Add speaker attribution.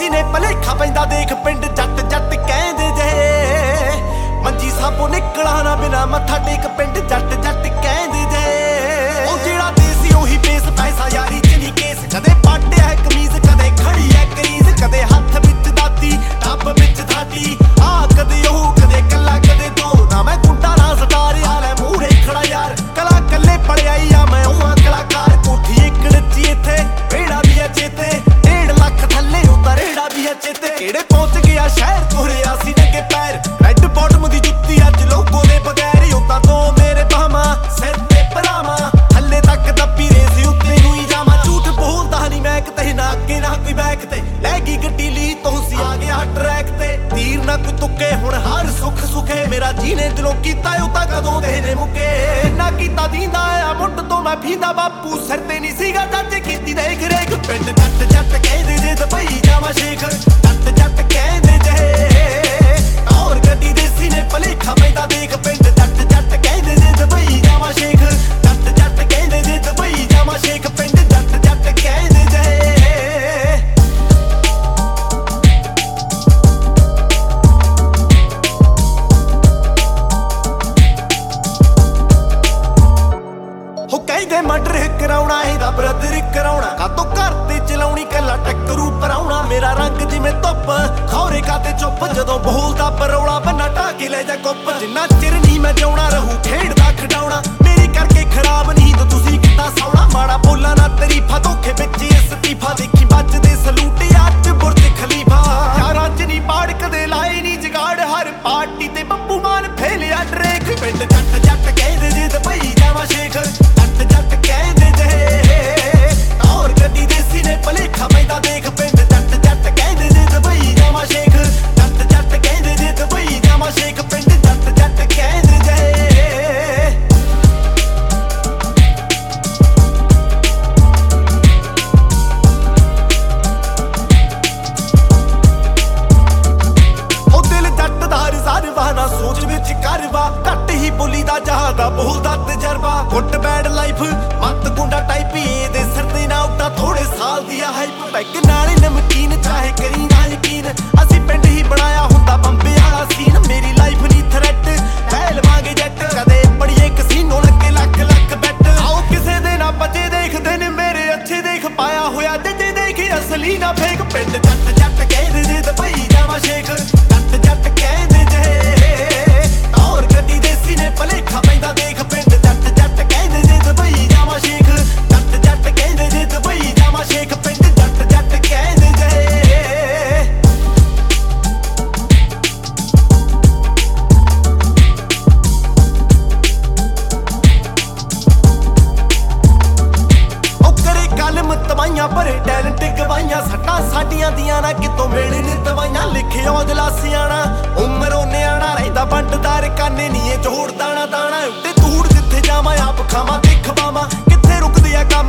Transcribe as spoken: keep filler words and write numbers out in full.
Speaker 1: ਦੇਸੀ ਨੇ ਭਲੇਖਾ ਪੈਂਦਾ ਦੇਖ ਪਿੰਡ ਜੱਟ ਜੱਟ ਕਹਿੰਦੇ ਜੇ ਮੰਜੀ ਸਾਬੋ ਨਿਕਲਾ ਨਾ ਬਿਨਾ ਮੱਥਾ ਟੇਕ ਪਿੰਡ ਜੱਟ ਜੱਟ ਕਹਿੰਦੇ ਜੇ ਉਹ ਜਿਹੜਾ ਦੇਸੀ ਉਹੀ ਬੇਸ ਪੈਸਾ ਯਾਰੀ ਚ ਨਹੀਂ ਕੇਸ ਕਦੇ ਪਾਟਿਆ ਹੈ ਕਮੀਜ਼ ਕਦੇ ਖੜੀ ਹੈ ਕਰੀਜ਼ ਕਦੇ ਹੱਥ ਵਿੱਚ ਦਾਤੀ ਟੱਬ ਵਿੱਚ ਥਾਟੀ ਆ ਕਦੇ ਉਹ ਕਦੇ ਕੱਲਾ ਕਦੇ ਦੋ ਨਾ ਮੈਂ ਗੁੰਡਾ ਨਾ ਸਟਾਰਿਆ ਲੈ ਮੂਹਰੇ ਖੜਾ ਯਾਰ ਕਲਾ ਕੱਲੇ ਪੜਿਆਈ ਆ ਮੈਂ ਉਹ ਕਲਾਕਾਰ ਕੋਠੀ ਇੱਕ ਰੱਜੀ ਇੱਥੇ ਵੇੜਾ ਵੀ ਆ ਚੇਤੇ ਡੇਢ ਲੱਖ ਥੱਲੇ ਉਤਾਰ ਰੇੜਾ ਵੀ ਆ ਚੇਤੇ ਕਿਹੜੇ ਪਹੁੰਚ ਗਿਆ ਸ਼ਹਿਰ ਤੁਰਿਆ ਸੀ ਨੰਗੇ ਪੈਰ ਰੈੱਡ ਬਾਟਮ ਦੀ ਜੁੱਤੀ ਅੱਜ ਲੋਗੋ ਦੇ ਬਗੈਰ ਉਤਾਂ ਤੋਂ ਮੇਰੇ ਬਾਹਾਂ ਸਿਰ ਤੇ ਪਰਾਵਾਂ ਹੱਲੇ ਤੱਕ ਦੱਬੀ ਰੇਸ ਉੱਤੇ ਨੂੰ ਹੀ ਜਾਵਾਂ ਝੂਠ ਬੋਲਦਾ ਨਹੀਂ ਮੈਂ ਕਿਤੇ ਨਾ ਅੱਗੇ ਨਾ ਕੋਈ ਬੈਕ ਤੇ ਲੈ ਗਈ ਗੱਡੀ ਲਈ ਤੋਂ ਸੀ ਆ ਗਿਆ ਟਰੈਕ ਤੇ ਤੀਰ ਨਾ ਕੋਈ ਤੁੱਕੇ ਹੁਣ ਹਰ ਸੁੱਖ ਸੁਖੇ ਮੇਰਾ ਜੀਨੇ ਦਿਲੋਂ ਕੀਤਾ ਉਹ ਤਾਂ ਕਦੋਂ ਦੇ ਨੇ ਮੁੱਕੇ ਨਾ ਕੀਤਾ ਦੀਂਦਾ ਆ ਮੁੱਢ ਤੋਂ ਮੈਂ ਭੀਂਦਾ ਬਾਪੂ ਸਿਰ ਤੇ ਨਹੀਂ ਸੀਗਾ ਚਾਚੇ ਕੀਤੀ ਦੇਖ ਰੇਖ ਪਿੰਡ ਜੱਟ ਜੱਟ ਕਹਿੰਦੇ ਜੇ ਦੁਬਈ ਜਾਵਾਂ ਸ਼ੇਖ ਜੱਟ ਜੱਟ ਕਹਿੰਦੇ ਜੇ ਔਰ ਗੱਡੀ ਦੇਸੀ ਨੇ ਭਲੇਖਾ ਪੈਂਦਾ ਦੇਖ ਪਿੰਡ ਜੱਟ ਜੱਟ ਕਹਿੰਦੇ ਜੇ ਦੁਬਈ ਜਾਵਾਂ ਸ਼ੇਖ ਜੱਟ ਜੱਟ ਕਹਿੰਦੇ ਜੇ ਦੁਬਈ ਜਾਵਾਂ ਸ਼ੇਖ ਪਿੰਡ ਜੱਟ ਜੱਟ ਕਹਿੰਦੇ ਜੇ ਹੋ ਕਹਿੰਦੇ ਮਰਡਰ ਕਰਾਉਣਾ ਇਹਦਾ ਬ੍ਰਦਰ ਕਰਾਉਣਾ ਕਾਤੋਂ ਘਰ ਤੇ ਚਲਾਉਣੀ ਕੱਲਾ ਟੱਕਰੂ ਪਰਾਉਣਾ ਮੇਰਾ ਰੰਗ ਜਿਵੇਂ ਧੁੱਪ ਖੌਰੇ ਕਾਤੇ ਚੁੱਪ ਜਦੋਂ ਬੋਲਦਾ ਪਰੌਲਾ ਬੰਨਾ ਢਾਕੇ ਲੈ ਜਾ ਕੁੱਪ ਜਿੰਨਾ ਚਿਰ ਨਹੀਂ ਮੈਂ ਜਿਉਣਾ ਰਹੂ ਖੇਡਦਾ ਖਡਾਉਣਾ ਮੇਰੀ ਕਰਕੇ ਖਰਾਬ ਨੀਂਦ ਤੁਸੀਂ ਕਿੱਦਾਂ ਸੌਣਾ ਮਾੜਾ ਬੋਲਾਂ ਨਾ ਤਰੀਫਾ ਧੋਖੇ ਵਿੱਚ ਇਸਤੀਫਾ ਦੇਖੀ ਵੱਜਦੇ ਸਲੂਟ ਅੱਜ ਬੁਰਜ ਖਲੀਫਾ ਯਾਰਾਂ ਚ ਨਹੀਂ ਪਾੜ ਕਦੇ ਲਾਏ ਨਹੀਂ ਜਗਾੜ ਹਰ ਪਾਰਟੀ ਤੇ ਬੱਬੂ ਮਾਨ ਫੇਲਿਆ ਡਰੇਕ ਪਿੰਡ ਜੱਟ ਜੱਟ ਕਹਿੰਦੇ ਜੇ ਦੁਬਈ ਜਾਵਾਂ ਸ਼ੇਖ ਜੱਟ ਜੱਟ ਕਹਿੰਦੇ ਜੇ ਔਰ ਗੱਡੀ ਦੇਸੀ ਨੇ ਭਲੇਖਾ ਪੈਂਦਾ ਦੇਖ ਪਿੰਡ ਜੱਟ ਜੱਟ ਕਹਿੰਦੇ ਜੇ ਦੁਬਈ ਜਾਵਾਂ ਸ਼ੇਖ ਜੱਟ ਜੱਟ ਕਹਿੰਦੇ ਜੇ ਦੁਬਈ ਜਾਵਾਂ ਸ਼ੇਖ ਪਿੰਡ ਜੱਟ ਜੱਟ ਕਹਿੰਦੇ ਜੇ ਉਹ ਦਿਲ ਜੱਟ ਦਾ ਰਿਜ਼ਰਵਾ ਨਾ ਸੋਚ ਵਿੱਚ ਕਰਵਾ ਘੱਟ ਹੀ ਬੋਲੀ ਦਾ ਜਹਾਂ ਦਾ ਬੋਲਦਾ ਤਜਰਬਾ ਗੁੱਟ ਬੈਡ ਲਾਈਫ ਮੱਤ ਗੁੰਡਾ ਟਾਈਪ ਇਹਦੇ ਸਿਰ ਤੇ ਨਾ ਉੱਡਾ ਥੋੜੇ ਸਾਲ ਦੀ ਆ ਹਾਈਪ ਪੈਗ ਨਾਲੇ ਨਮਕੀਨ ਚਾਹੇ ਕਰੀ ਨਾ ਯਕੀਨ ਅਸੀਂ ਪਿੰਡ ਹੀ ਬਣਾਇਆ ਹੁੰਦਾ ਬੰਬੇ ਵਾਲਾ ਸੀਨ ਮੇਰੀ ਲਾਈਫ ਨਹੀਂ ਥ੍ਰੈਟ ਲੈ ਲਵਾਂਗੇ ਜੱਟ ਕਦੇ ਪੜੀਏ ਕਸੀਨੋ ਲੱਗੇ ਲੱਖ ਲੱਖ ਬੈਟ ਆਓ ਕਿਸੇ ਦੇ ਨਾ ਬੱਚੇ ਦੇਖਦੇ ਨੇ ਮੇਰੇ ਅੱਛੇ ਦੇਖ ਪਾਇਆ ਹੋਇਆ ਜੱਜੇ ਦੇਖੀ ਅਸਲੀ ਨਾ ਫੇਕ ਪਿੰਡ ਜੱਟ ਜੱਟ ਕਹਿੰਦੇ ਜੇ ਦੁਬਈ ਜਾਵਾਂ ਸ਼ੇਖ ਜੱਟ ਜੱਟ ਕਹਿੰਦੇ ਜੇ ਔਰ ਗੱਡੀ ਦੇਸੀ ਨੇ ਭਲੇਖਾ ਪੈਂਦਾ ਦੇਖ ਪਿੰਡ ਜੱਟ ਜੱਟ ਕਹਿੰਦੇ ਜੇ ਦੁਬਈ ਜਾਵਾਂ ਸ਼ੇਖ ਜੱਟ ਜੱਟ ਕਹਿੰਦੇ ਜੇ ਦੁਬਈ ਜਾਵਾਂ ਸ਼ੇਖ ਪਿੰਡ ਜੱਟ ਜੱਟ ਕਹਿੰਦੇ ਜੇ ਉਹ ਕਰੇ ਕਲਮ ਤਵਾਈਆਂ ਭਰੇ ਟੈਲੈਂਟ ਗਵਾਈਆਂ ਸੱਟਾਂ ਸਾਡੀਆਂ ਦੀਆਂ ਨਾ ਕਿਤੋਂ ਮਿਲਣ ਦਵਾਈਆਂ ਲਿਖਿਓ ਜਲਾਸੀਆਣਾ ਉਮਰੋਂ ਨਿਆਣਾ ਰਹਿੰਦਾ ਵੰਡਦਾਰ ਕਾਨੇ ਨੀ ਇਹ ਜੋੜ ਦਾਣਾ ਦਾਣਾ ਉੱਤੇ ਧੂੜ ਜਿੱਥੇ ਜਾਵਾਂ ਆਪ ਖਾਵਾਂ ਤੇ ਖਵਾਵਾਂ ਕਿੱਥੇ ਰੁਕਦੇ ਆ